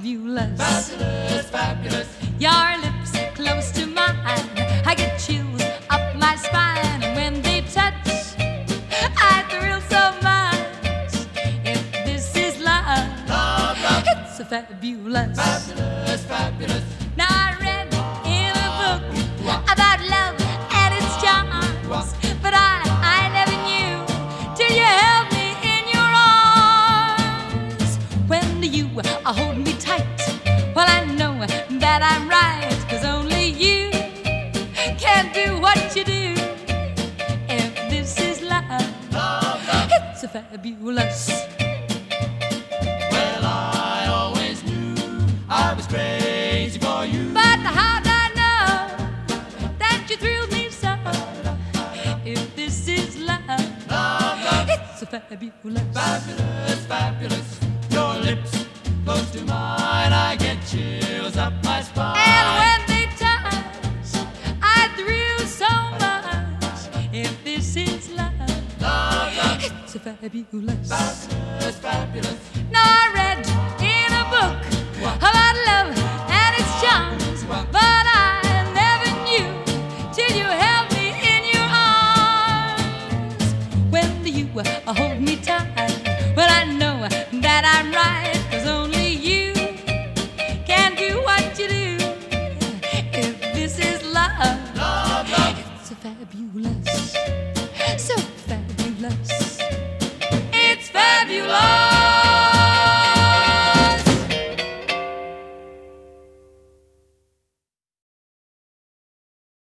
fabulous. Fabulous, fabulous. Your lips close to mine, I get chills up my spine, and when they touch, I thrill so much. If this is love, Love, love. it's a fabulous. Fabulous, fabulous. Now I read in a book about love and its charms, but I never knew till you held me in your arms. When you hold me tight, well I know that I'm right, 'cause only you can do what you do. If this is love, Love, love. it's a fabulous. Well, I always knew I was crazy for you. But how'd I know that you thrilled me so? If this is love, Love, love. it's a fabulous. Fabulous, fabulous. Your lips close to mine, I get chills up my spine. And when they touch, I thrill so much. If this is love, Love, love. it's a fabulous. Fabulous, fabulous. Now I read in a book about love and its charms, but I never knew till you held me in your arms. When you hold me tight, well I know that I'm right, 'cause only you can do what you do. If this is love, Love, love. it's a fabulous, so fabulous. It's fabulous.